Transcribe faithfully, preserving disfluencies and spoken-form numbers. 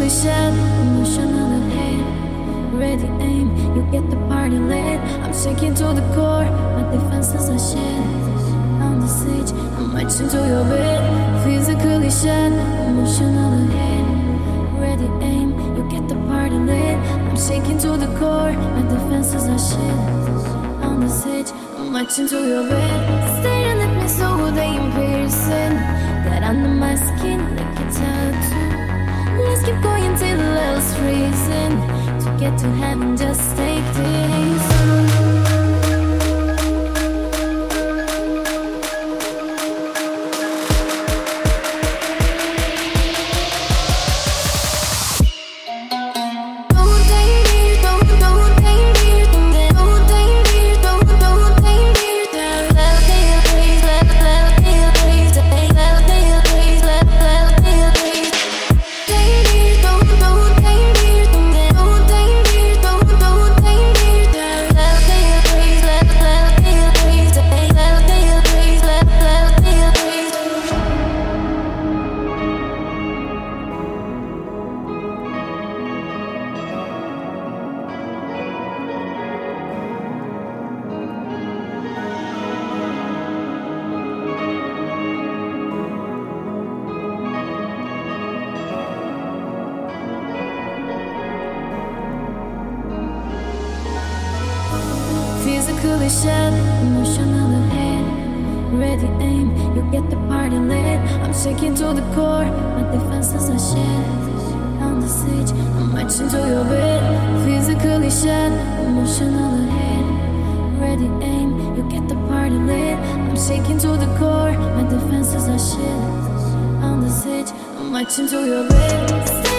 shed, emotional hate. Ready aim, you get the party lit. I'm shaking to the core, my defenses are shed. On the stage, I'm marching to your bed. Physically shed, emotional hate. Ready aim, you get the party lit. I'm shaking to the core, my defenses are shed. On the stage, I'm marching to your bed. Staring at me so they piercing. Got under my skin like a tattoo. Let's keep going till hell's freezing. To get to heaven, just take this. Physically shed, emotional hate. Ready aim, you get the party lit. I'm shaking to the core, my defenses are shed. On the stage, I'm marching to your bed. Physically shed, emotional hate. Ready aim, you get the party lit. I'm shaking to the core, my defenses are shed. On the stage, I'm marching to your bed.